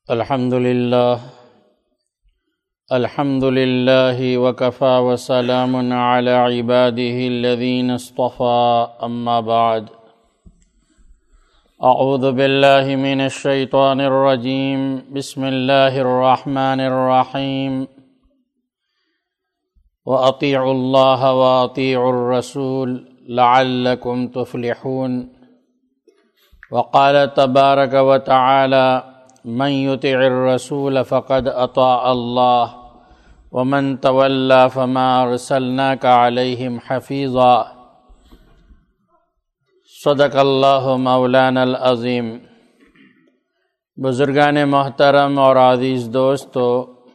الحمد لله وكفى وسلام على عباده الذين اصطفى أما بعد أعوذ بالله من الشيطان الرجيم بسم الله الرحمن الرحيم وأطيعوا الله وأطيعوا الرسول لعلكم تفلحون وقال تبارك وتعالى من يطع الرسول فقد اطاع الله ومن تولى فما ارسلناك عليهم حفيظا صدق اللہ مولانا العظیم۔ بزرگان محترم اور عزیز دوستو،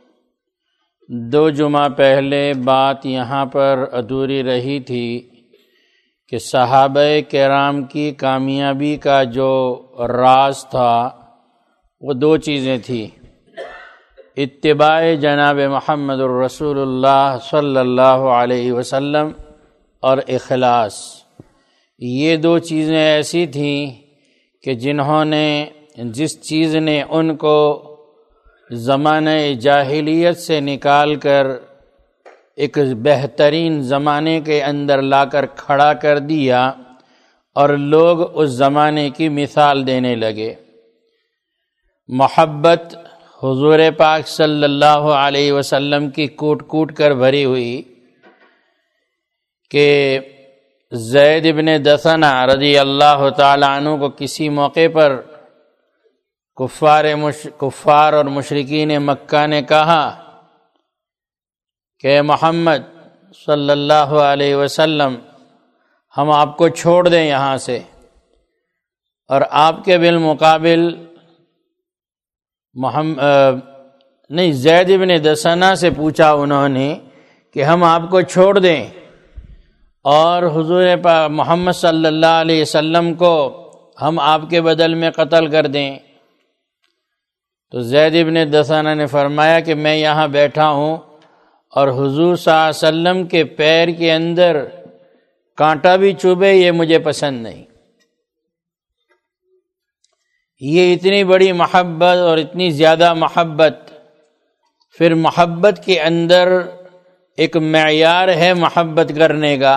2 جمعہ پہلے بات یہاں پر ادھوری رہی تھی کہ صحابہ کرام کی کامیابی کا جو راز تھا وہ 2 چیزیں تھیں: اتباع جناب محمد الرسول اللہ صلی اللہ علیہ وسلم اور اخلاص۔ یہ 2 چیزیں ایسی تھیں کہ جس چیز نے ان کو زمانہ جاہلیت سے نکال کر ایک بہترین زمانے کے اندر لا کر کھڑا کر دیا اور لوگ اس زمانے کی مثال دینے لگے۔ محبت حضور پاک صلی اللہ علیہ وسلم کی کوٹ کوٹ کر بھری ہوئی کہ زید بن دثنہ رضی اللہ تعالی عنہ کو کسی موقع پر کفار اور مشرکین مکہ نے کہا کہ محمد صلی اللہ علیہ وسلم ہم آپ کو چھوڑ دیں یہاں سے، اور آپ کے بالمقابل زید بن دثنہ سے پوچھا انہوں نے کہ ہم آپ کو چھوڑ دیں اور حضور محمد صلی اللہ علیہ وسلم کو ہم آپ کے بدل میں قتل کر دیں۔ تو زید بن دثنہ نے فرمایا کہ میں یہاں بیٹھا ہوں اور حضور صلی اللہ علیہ وسلم کے پیر کے اندر کانٹا بھی چبھے یہ مجھے پسند نہیں۔ یہ اتنی بڑی محبت اور اتنی زیادہ محبت، پھر محبت کے اندر ایک معیار ہے محبت کرنے کا،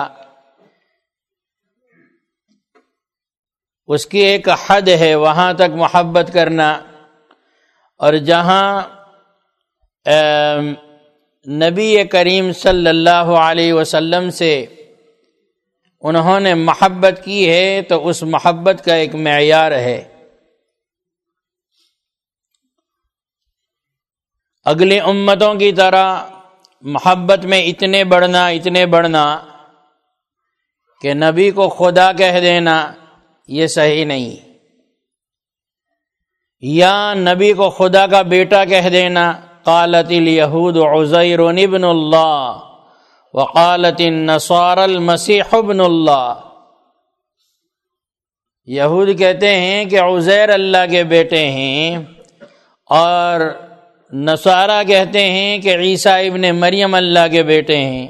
اس کی ایک حد ہے، وہاں تک محبت کرنا۔ اور جہاں نبی کریم صلی اللہ علیہ وسلم سے انہوں نے محبت کی ہے تو اس محبت کا ایک معیار ہے۔ اگلی امتوں کی طرح محبت میں اتنے بڑھنا کہ نبی کو خدا کہہ دینا یہ صحیح نہیں، یا نبی کو خدا کا بیٹا کہہ دینا۔ قالت الیہود عزیر ابن اللہ وقالت النصارى المسیح ابن اللہ۔ یہود کہتے ہیں کہ عزیر اللہ کے بیٹے ہیں، اور نصارہ کہتے ہیں کہ عیسیٰ ابن مریم اللہ کے بیٹے ہیں۔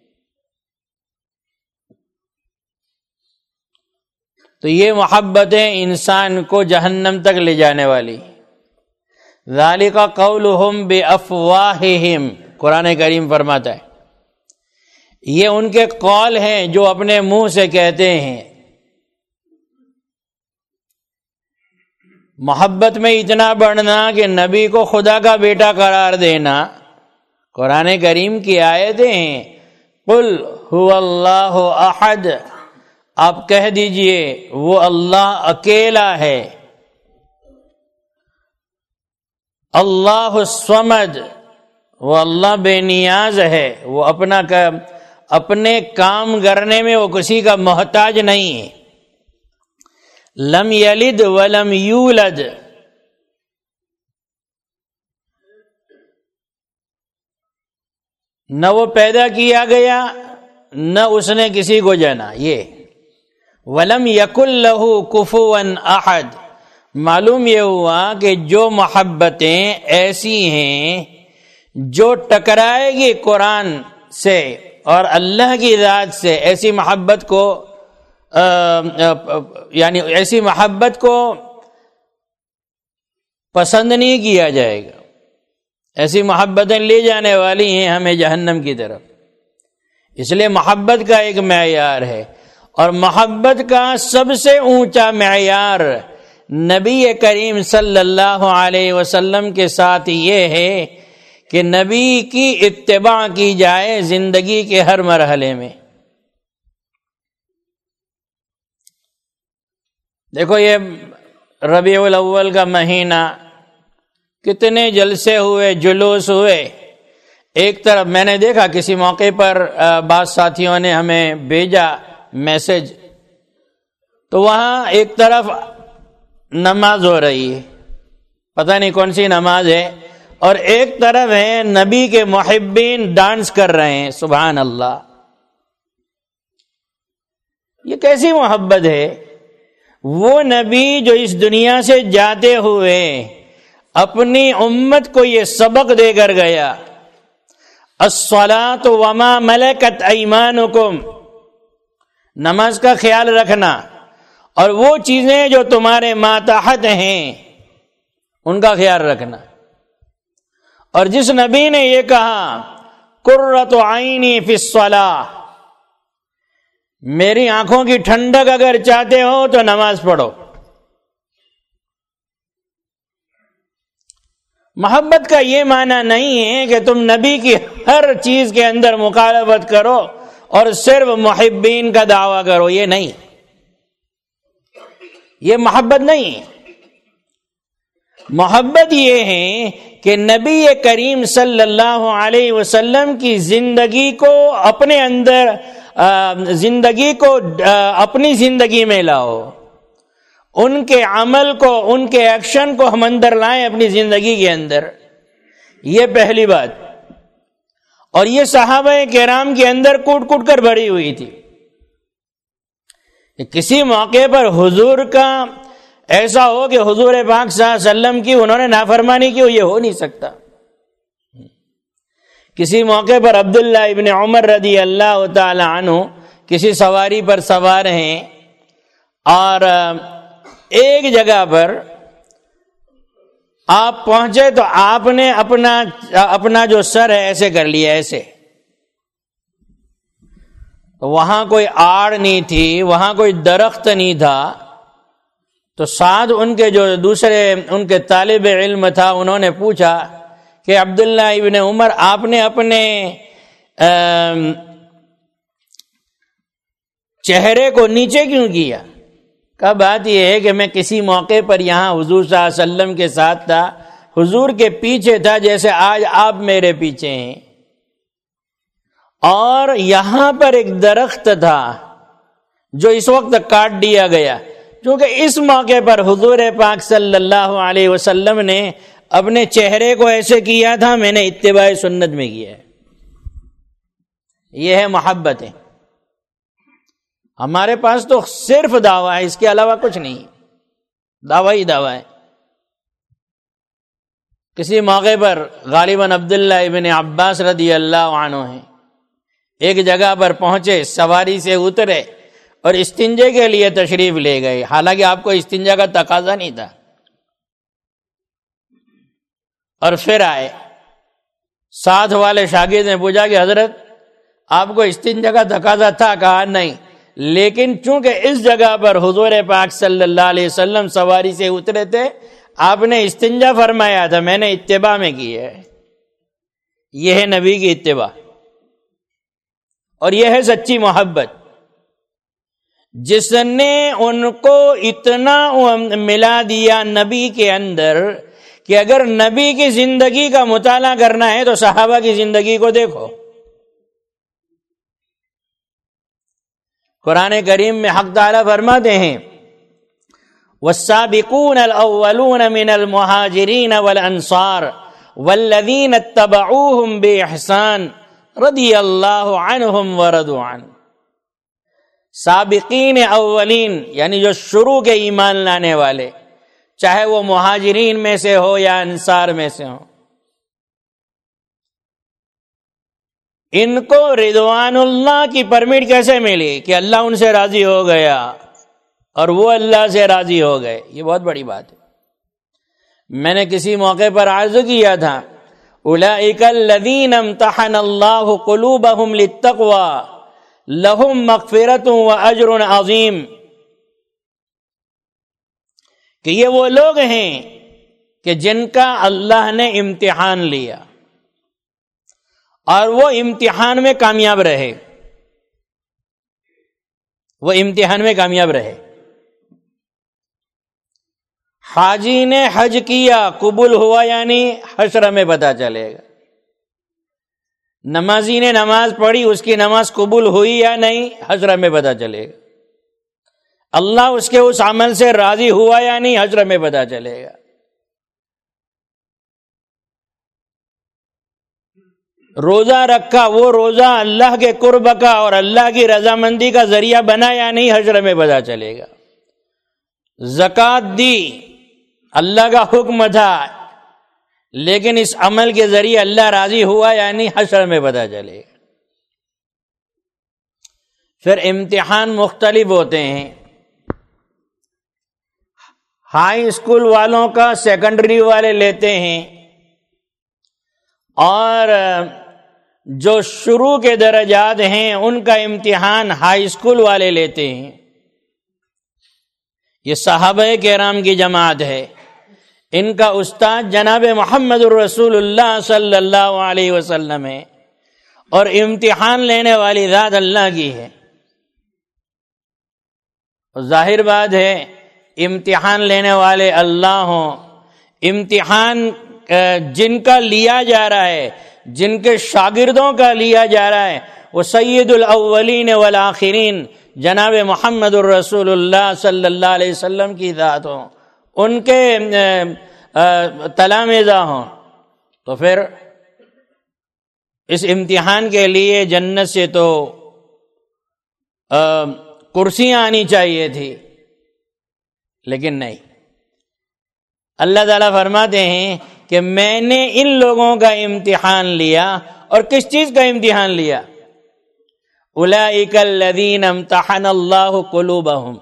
تو یہ محبتیں انسان کو جہنم تک لے جانے والی۔ ذالک قولہم بافواہہم، قرآن کریم فرماتا ہے یہ ان کے قول ہیں جو اپنے منہ سے کہتے ہیں۔ محبت میں اتنا بڑھنا کہ نبی کو خدا کا بیٹا قرار دینا۔ قرآن کریم کی آیتیں ہیں، قل هو اللہ احد، آپ کہہ دیجئے وہ اللہ اکیلا ہے۔ اللہ الصمد، وہ اللہ بے نیاز ہے، وہ اپنے کام کرنے میں وہ کسی کا محتاج نہیں ہے۔ لم یلد ولم یولد، نہ وہ پیدا کیا گیا نہ اس نے کسی کو جنا۔ یہ ولم یکن لہ کفوا احد، معلوم یہ ہوا کہ جو محبتیں ایسی ہیں جو ٹکرائے گی قرآن سے اور اللہ کی ذات سے، ایسی محبت کو ایسی محبت کو پسند نہیں کیا جائے گا۔ ایسی محبتیں لے جانے والی ہیں ہمیں جہنم کی طرف۔ اس لیے محبت کا ایک معیار ہے، اور محبت کا سب سے اونچا معیار نبی کریم صلی اللہ علیہ وسلم کے ساتھ یہ ہے کہ نبی کی اتباع کی جائے زندگی کے ہر مرحلے میں۔ دیکھو یہ ربیع الاول کا مہینہ، کتنے جلسے ہوئے، جلوس ہوئے۔ ایک طرف میں نے دیکھا کسی موقع پر بعض ساتھیوں نے ہمیں بھیجا میسج، تو وہاں ایک طرف نماز ہو رہی ہے، پتہ نہیں کون سی نماز ہے، اور ایک طرف ہے نبی کے محبین ڈانس کر رہے ہیں۔ سبحان اللہ، یہ کیسی محبت ہے؟ وہ نبی جو اس دنیا سے جاتے ہوئے اپنی امت کو یہ سبق دے کر گیا، الصلاۃ وما ملکت ایمانکم، نماز کا خیال رکھنا، اور وہ چیزیں جو تمہارے ماتحت ہیں ان کا خیال رکھنا۔ اور جس نبی نے یہ کہا قرۃ عینی فی الصلاۃ، میری آنکھوں کی ٹھنڈک اگر چاہتے ہو تو نماز پڑھو۔ محبت کا یہ معنی نہیں ہے کہ تم نبی کی ہر چیز کے اندر مخالفت کرو اور صرف محبین کا دعویٰ کرو، یہ نہیں، یہ محبت نہیں ہے۔ محبت یہ ہے کہ نبی کریم صلی اللہ علیہ وسلم کی زندگی کو اپنے اندر اپنی زندگی میں لاؤ، ان کے عمل کو، ان کے ایکشن کو ہم اندر لائیں اپنی زندگی کے اندر، یہ پہلی بات۔ اور یہ صحابہ کرام کے اندر کوٹ کوٹ کر بھری ہوئی تھی۔ کسی موقع پر حضور کا ایسا ہو کہ حضور پاک صلی اللہ علیہ وسلم کی انہوں نے نافرمانی کی ہو، یہ ہو نہیں سکتا۔ کسی موقع پر عبداللہ ابن عمر رضی اللہ تعالی عنہ کسی سواری پر سوار ہیں، اور ایک جگہ پر آپ پہنچے تو آپ نے اپنا جو سر ہے ایسے کر لیا، ایسے۔ وہاں کوئی آڑ نہیں تھی، وہاں کوئی درخت نہیں تھا، تو ساتھ ان کے جو دوسرے ان کے طالب علم تھا، انہوں نے پوچھا کہ عبداللہ ابن عمر آپ نے اپنے چہرے کو نیچے کیوں کیا؟ کا بات یہ ہے کہ میں کسی موقع پر یہاں حضور صلی اللہ علیہ وسلم کے ساتھ تھا، حضور کے پیچھے تھا جیسے آج آپ میرے پیچھے ہیں، اور یہاں پر ایک درخت تھا جو اس وقت کاٹ دیا گیا، کیونکہ اس موقع پر حضور پاک صلی اللہ علیہ وسلم نے اپنے چہرے کو ایسے کیا تھا، میں نے اتباع سنت میں کیا ہے۔ یہ ہے محبت ہے۔ ہمارے پاس تو صرف دعویٰ ہے، اس کے علاوہ کچھ نہیں، دعویٰ ہی دعویٰ ہے۔ کسی موقع پر غالباً عبداللہ ابن عباس رضی اللہ عنہ ہیں، ایک جگہ پر پہنچے، سواری سے اترے اور استنجے کے لیے تشریف لے گئے، حالانکہ آپ کو استنجا کا تقاضا نہیں تھا، اور پھر آئے۔ ساتھ والے شاگرد نے پوچھا کہ حضرت آپ کو استنجا کا تقاضا تھا؟ کہا نہیں، لیکن چونکہ اس جگہ پر حضور پاک صلی اللہ علیہ وسلم سواری سے اترے تھے، آپ نے استنجا فرمایا تھا، میں نے اتباع میں کی ہے۔ یہ ہے نبی کی اتباع، اور یہ ہے سچی محبت۔ جس نے ان کو اتنا ملا دیا نبی کے اندر کہ اگر نبی کی زندگی کا مطالعہ کرنا ہے تو صحابہ کی زندگی کو دیکھو۔ قرآن کریم میں حق تعالیٰ فرماتے ہیں والسابقون الاولون من المہاجرین والانصار والذین اتبعوهم بإحسان رضی اللہ عنہم ورضوا عنہ۔ سابقین اولین یعنی جو شروع کے ایمان لانے والے، چاہے وہ مہاجرین میں سے ہو یا انصار میں سے ہو، ان کو رضوان اللہ کی پرمٹ کیسے ملی کہ اللہ ان سے راضی ہو گیا اور وہ اللہ سے راضی ہو گئے؟ یہ بہت بڑی بات ہے۔ میں نے کسی موقع پر عرض کیا تھا اولئک الذین امتحن اللہ قلوبہم للتقوی لہم مغفرۃ واجر عظیم، کہ یہ وہ لوگ ہیں کہ جن کا اللہ نے امتحان لیا اور وہ امتحان میں کامیاب رہے، وہ امتحان میں کامیاب رہے۔ حاجی نے حج کیا، قبول ہوا یا نہیں حشر میں پتہ چلے گا۔ نمازی نے نماز پڑھی، اس کی نماز قبول ہوئی یا نہیں حشر میں پتہ چلے گا۔ اللہ اس کے اس عمل سے راضی ہوا یا نہیں حشر میں پتہ چلے گا۔ روزہ رکھا، وہ روزہ اللہ کے قرب کا اور اللہ کی رضامندی کا ذریعہ بنا یا نہیں حشر میں پتہ چلے گا۔ زکوٰۃ دی، اللہ کا حکم تھا، لیکن اس عمل کے ذریعے اللہ راضی ہوا یا نہیں حشر میں پتہ چلے گا۔ پھر امتحان مختلف ہوتے ہیں، ہائی اسکول والوں کا سیکنڈری والے لیتے ہیں، اور جو شروع کے درجات ہیں ان کا امتحان ہائی اسکول والے لیتے ہیں۔ یہ صحابہ کرام کی جماعت ہے، ان کا استاد جناب محمد الرسول اللہ صلی اللہ علیہ وسلم ہے، اور امتحان لینے والی ذات اللہ کی ہے۔ ظاہر بات ہے امتحان لینے والے اللہ ہوں، امتحان جن کا لیا جا رہا ہے، جن کے شاگردوں کا لیا جا رہا ہے، وہ سید الاولین والآخرین جناب محمد الرسول اللہ صلی اللہ علیہ وسلم کی ذات ہوں، ان کے تلامذہ ہوں، تو پھر اس امتحان کے لیے جنت سے تو کرسیاں آنی چاہیے تھی، لیکن نہیں۔ اللہ تعالیٰ فرماتے ہیں کہ میں نے ان لوگوں کا امتحان لیا، اور کس چیز کا امتحان لیا؟ اولئک الذین امتحن اللہ قلوبہم،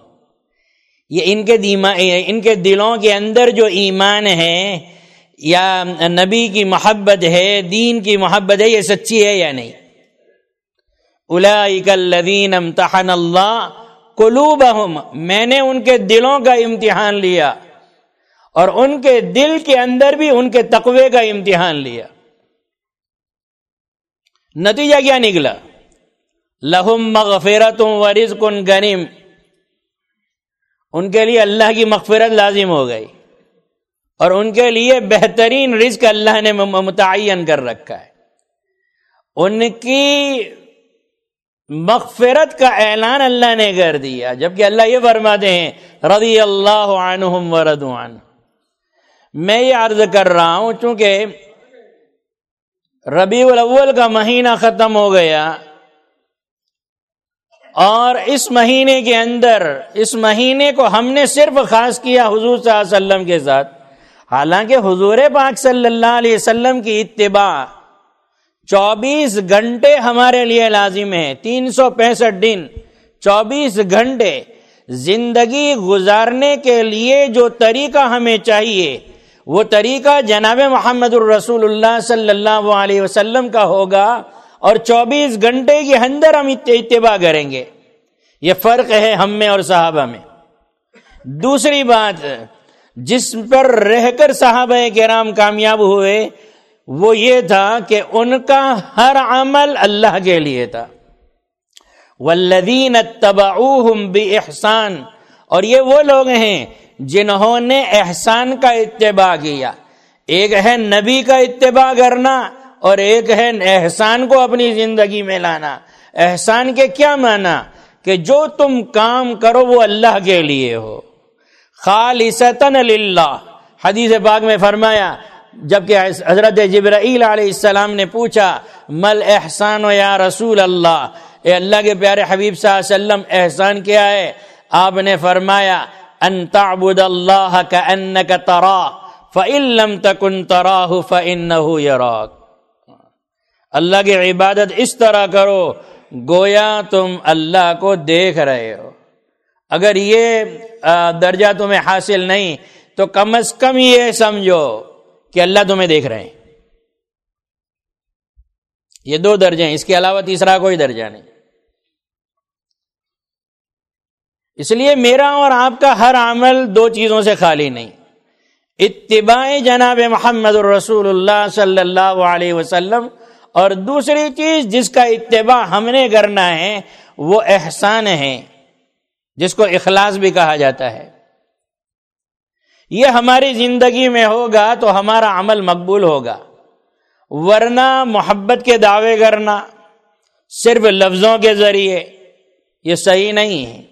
یہ ان کے دلوں کے اندر جو ایمان ہے یا نبی کی محبت ہے، دین کی محبت ہے، یہ سچی ہے یا نہیں؟ اولئک الذین امتحن اللہ قلوبہم، میں نے ان کے دلوں کا امتحان لیا، اور ان کے دل کے اندر بھی ان کے تقوی کا امتحان لیا۔ نتیجہ کیا نکلا؟ لہم مغفرۃ ورزق کریم، ان کے لیے اللہ کی مغفرت لازم ہو گئی، اور ان کے لیے بہترین رزق اللہ نے متعین کر رکھا ہے۔ ان کی مغفرت کا اعلان اللہ نے کر دیا، جبکہ اللہ یہ فرماتے ہیں رضی اللہ عنہم ورضوا عنہ۔ میں یہ عرض کر رہا ہوں چونکہ ربیع الاول کا مہینہ ختم ہو گیا، اور اس مہینے کے اندر، اس مہینے کو ہم نے صرف خاص کیا حضور صلی اللہ علیہ وسلم کے ساتھ، حالانکہ حضور پاک صلی اللہ علیہ وسلم کی اتباع 24 گھنٹے ہمارے لیے لازم ہے، 365 دن 24 گھنٹے زندگی گزارنے کے لیے جو طریقہ ہمیں چاہیے، وہ طریقہ جناب محمد الرسول اللہ صلی اللہ علیہ وسلم کا ہوگا، اور 24 گھنٹے کے اندر ہم اتباع کریں گے۔ یہ فرق ہے ہم میں اور صحابہ میں۔ دوسری بات جس پر رہ کر صحابہ کرام کامیاب ہوئے وہ یہ تھا کہ ان کا ہر عمل اللہ کے لیے تھا۔ والذین اتبعوہم بإحسان، اور یہ وہ لوگ ہیں جنہوں نے احسان کا اتباع کیا۔ ایک ہے نبی کا اتباع کرنا، اور ایک ہے احسان کو اپنی زندگی میں لانا۔ احسان کے کیا معنی؟ کہ جو تم کام کرو وہ اللہ کے لیے ہو، خالصتاً للہ۔ حدیث پاک میں فرمایا، جبکہ حضرت جبرائیل علیہ السلام نے پوچھا مل احسان یا رسول اللہ، اے اللہ کے پیارے حبیب صلی اللہ علیہ وسلم احسان کیا ہے؟ آپ نے فرمایا ان تعبد اللہ کأنک تراہ فإن لم تکن تراہ فإنہ یراک۔ اللہ کی عبادت اس طرح کرو گویا تم اللہ کو دیکھ رہے ہو۔ اگر یہ درجہ تمہیں حاصل نہیں تو کم از کم یہ سمجھو کہ اللہ تمہیں دیکھ رہے ہیں. یہ 2 درجے ہیں، اس کے علاوہ تیسرا کوئی درجہ نہیں. اس لیے میرا اور آپ کا ہر عمل 2 چیزوں سے خالی نہیں. اتباع جناب محمد الرسول اللہ صلی اللہ علیہ وسلم، اور دوسری چیز جس کا اتباع ہم نے کرنا ہے وہ احسان ہے، جس کو اخلاص بھی کہا جاتا ہے. یہ ہماری زندگی میں ہوگا تو ہمارا عمل مقبول ہوگا، ورنہ محبت کے دعوے کرنا صرف لفظوں کے ذریعے یہ صحیح نہیں ہے.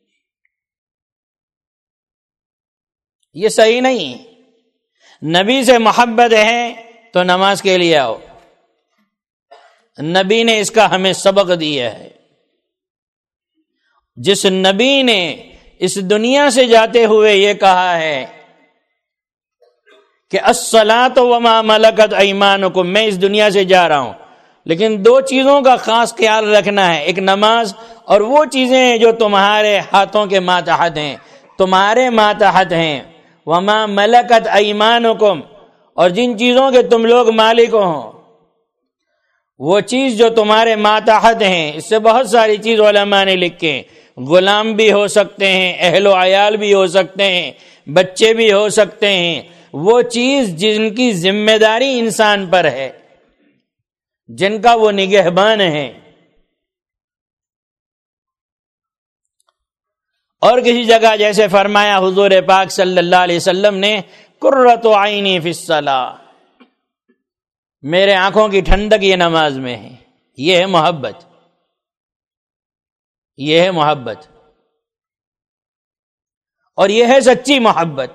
یہ صحیح نہیں. نبی سے محبت ہے تو نماز کے لیے آؤ. نبی نے اس کا ہمیں سبق دیا ہے. جس نبی نے اس دنیا سے جاتے ہوئے یہ کہا ہے کہ الصلاۃ وما ملکت ایمانکم، میں اس دنیا سے جا رہا ہوں لیکن 2 چیزوں کا خاص خیال رکھنا ہے، ایک نماز اور وہ چیزیں جو تمہارے ہاتھوں کے ماتحت ہیں، تمہارے ماتحت ہیں. وما ملکت ایمانکم، اور جن چیزوں کے تم لوگ مالک ہو، وہ چیز جو تمہارے ماتحت ہیں. اس سے بہت ساری چیز علماء نے لکھے، غلام بھی ہو سکتے ہیں، اہل و عیال بھی ہو سکتے ہیں، بچے بھی ہو سکتے ہیں. وہ چیز جن کی ذمہ داری انسان پر ہے، جن کا وہ نگہبان ہے. اور کسی جگہ جیسے فرمایا حضور پاک صلی اللہ علیہ وسلم نے، قرۃ عینی فی الصلاۃ، میرے آنکھوں کی ٹھنڈک یہ نماز میں ہے. یہ ہے محبت، یہ ہے محبت، اور یہ ہے سچی محبت.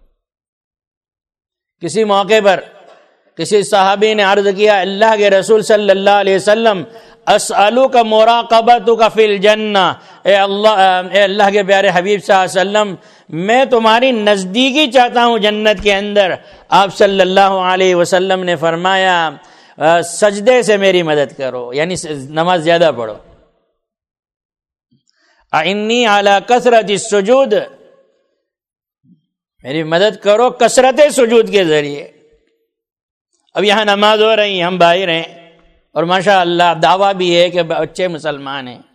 کسی موقع پر کسی صحابی نے عرض کیا، اللہ کے رسول صلی اللہ علیہ وسلم، اسألوک مراقبتک فی الجنہ، اے اللہ کے پیارے حبیب صلی اللہ علیہ وسلم، میں تمہاری نزدیکی چاہتا ہوں جنت کے اندر. آپ صلی اللہ علیہ وسلم نے فرمایا، سجدے سے میری مدد کرو، یعنی نماز زیادہ پڑھو. اعنی علی کثرت السجود، میری مدد کرو کثرت سجود کے ذریعے. اب یہاں نماز ہو رہی، ہم باہر ہیں، اور ماشاء اللہ دعویٰ بھی ہے کہ بچے مسلمان ہیں،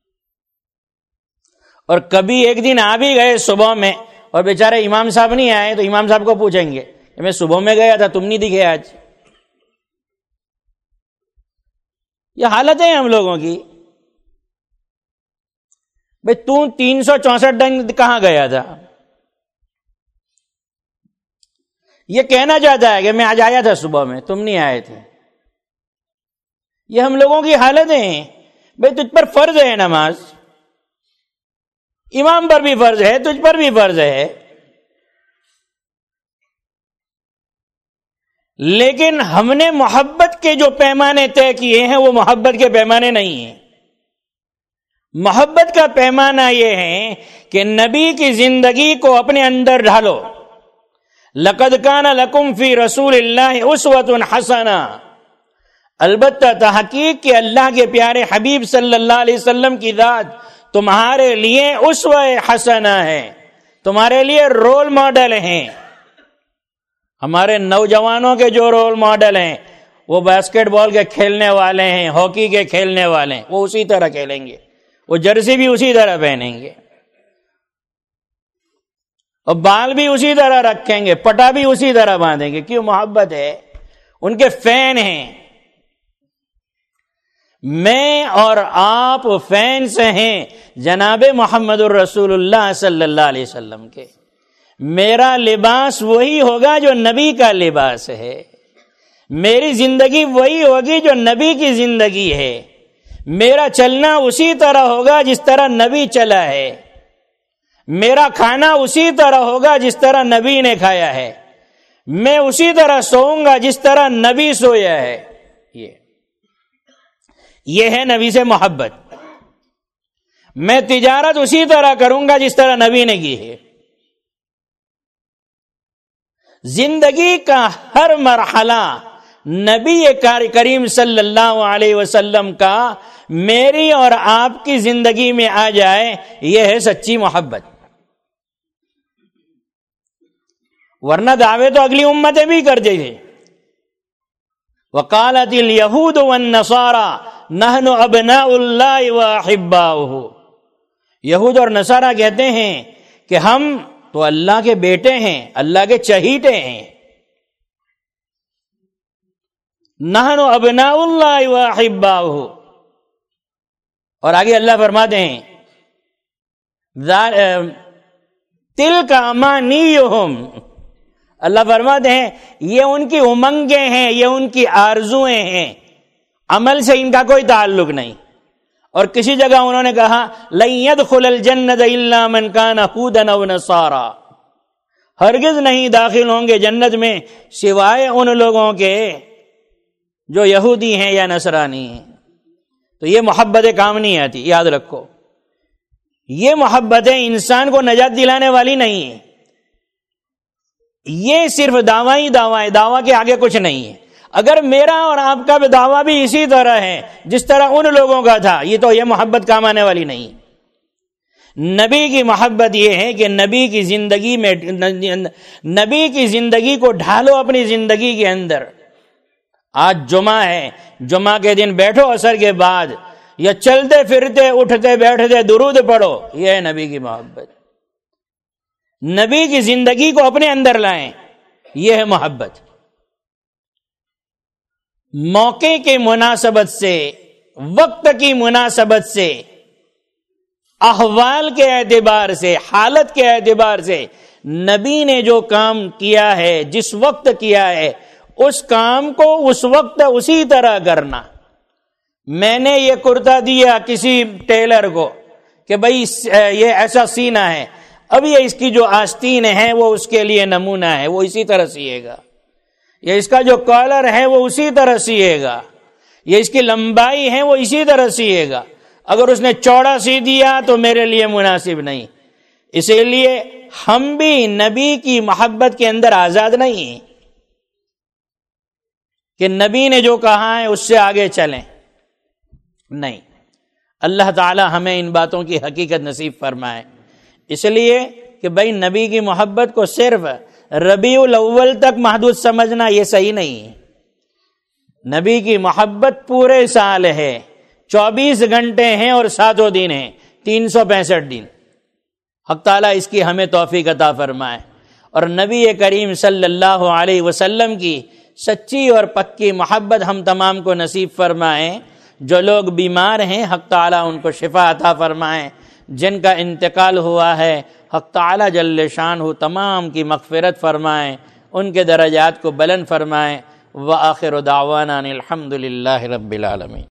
اور کبھی ایک دن آ بھی گئے صبح میں اور بیچارے امام صاحب نہیں آئے تو امام صاحب کو پوچھیں گے کہ میں صبح میں گیا تھا، تم نہیں دکھے آج. یہ حالت ہے ہم لوگوں کی. بھئی تو 364 دن کہاں گیا تھا؟ یہ کہنا چاہتا ہے کہ میں آج آیا تھا صبح میں، تم نہیں آئے تھے. یہ ہم لوگوں کی حالتیں ہیں. بھئی تجھ پر فرض ہے نماز، امام پر بھی فرض ہے، تجھ پر بھی فرض ہے، لیکن ہم نے محبت کے جو پیمانے طے کیے ہیں وہ محبت کے پیمانے نہیں ہیں. محبت کا پیمانہ یہ ہے کہ نبی کی زندگی کو اپنے اندر ڈھالو. لقد کان لکم فی رسول اللہ اسوۃ حسنہ، البتہ تحقیق کہ اللہ کے پیارے حبیب صلی اللہ علیہ وسلم کی ذات تمہارے لیے اسوہ حسنہ ہے، تمہارے لیے رول ماڈل ہیں. ہمارے نوجوانوں کے جو رول ماڈل ہیں وہ باسکٹ بال کے کھیلنے والے ہیں، ہاکی کے کھیلنے والے ہیں، وہ اسی طرح کھیلیں گے، وہ جرسی بھی اسی طرح پہنیں گے، اور بال بھی اسی طرح رکھیں گے، پٹا بھی اسی طرح باندھیں گے. کیوں؟ محبت ہے، ان کے فین ہیں. میں اور آپ فینس ہیں جناب محمد الرسول اللہ صلی اللہ علیہ وسلم کے. میرا لباس وہی ہوگا جو نبی کا لباس ہے، میری زندگی وہی ہوگی جو نبی کی زندگی ہے، میرا چلنا اسی طرح ہوگا جس طرح نبی چلا ہے، میرا کھانا اسی طرح ہوگا جس طرح نبی نے کھایا ہے، میں اسی طرح سوؤں گا جس طرح نبی سویا ہے. یہ ہے نبی سے محبت. میں تجارت اسی طرح کروں گا جس طرح نبی نے کی ہے. زندگی کا ہر مرحلہ نبی کریم صلی اللہ علیہ وسلم کا میری اور آپ کی زندگی میں آ جائے، یہ ہے سچی محبت. ورنہ دعوے تو اگلی امتیں بھی کرتے تھے. وقالت الیہود والنصارى نحن ابناء اللہ واحباؤہ. یہود اور نصارہ کہتے ہیں کہ ہم تو اللہ کے بیٹے ہیں، اللہ کے چہیٹے ہیں. نحن ابناء اللہ واحباؤہ. اور آگے اللہ فرماتے ہیں تلک امانیہم. اللہ فرماتے ہیں یہ ان کی امنگیں ہیں، یہ ان کی آرزویں ہیں، عمل سے ان کا کوئی تعلق نہیں. اور کسی جگہ انہوں نے کہا لن يدخل الجنۃ الا من كان هودا او نصارى. ہرگز نہیں داخل ہوں گے جنت میں سوائے ان لوگوں کے جو یہودی ہیں یا نصرانی ہیں. تو یہ محبت کام نہیں آتی، یاد رکھو. یہ محبتیں انسان کو نجات دلانے والی نہیں ہیں. یہ صرف دعویٰ کے آگے کچھ نہیں ہے. اگر میرا اور آپ کا بھی دعویٰ بھی اسی طرح ہے جس طرح ان لوگوں کا تھا، یہ محبت کام آنے والی نہیں. نبی کی محبت یہ ہے کہ نبی کی زندگی کو ڈھالو اپنی زندگی کے اندر. آج جمعہ ہے، جمعہ کے دن بیٹھو عصر کے بعد، یا چلتے پھرتے اٹھتے بیٹھتے درود پڑھو. یہ ہے نبی کی محبت. نبی کی زندگی کو اپنے اندر لائیں، یہ ہے محبت. موقع کی مناسبت سے، وقت کی مناسبت سے، احوال کے اعتبار سے، حالت کے اعتبار سے نبی نے جو کام کیا ہے، جس وقت کیا ہے، اس کام کو اس وقت اسی طرح کرنا. میں نے یہ کرتا دیا کسی ٹیلر کو کہ بھائی یہ ایسا سینا ہے، اب یہ اس کی جو آستین ہے وہ اس کے لیے نمونہ ہے، وہ اسی طرح سیے گا. یہ اس کا جو کالر ہے وہ اسی طرح سیے گا. یہ اس کی لمبائی ہے وہ اسی طرح سیے گا. اگر اس نے چوڑا سی دیا تو میرے لیے مناسب نہیں. اسی لیے ہم بھی نبی کی محبت کے اندر آزاد نہیں ہیں کہ نبی نے جو کہا ہے اس سے آگے چلیں. نہیں، اللہ تعالی ہمیں ان باتوں کی حقیقت نصیب فرمائے. اس لیے کہ بھائی نبی کی محبت کو صرف ربیع الاول تک محدود سمجھنا یہ صحیح نہیں ہے. نبی کی محبت پورے سال ہے، 24 گھنٹے ہیں اور 7 دن ہیں، 365 دن. حق تعالیٰ اس کی ہمیں توفیق عطا فرمائے. اور نبی کریم صلی اللہ علیہ وسلم کی سچی اور پکی محبت ہم تمام کو نصیب فرمائیں. جو لوگ بیمار ہیں حق تعالیٰ ان کو شفا عطا فرمائیں. جن کا انتقال ہوا ہے حق تعالیٰ جل شانہ تمام کی مغفرت فرمائیں، ان کے درجات کو بلند فرمائیں. وآخر دعوانا الحمد للہ رب العالمین.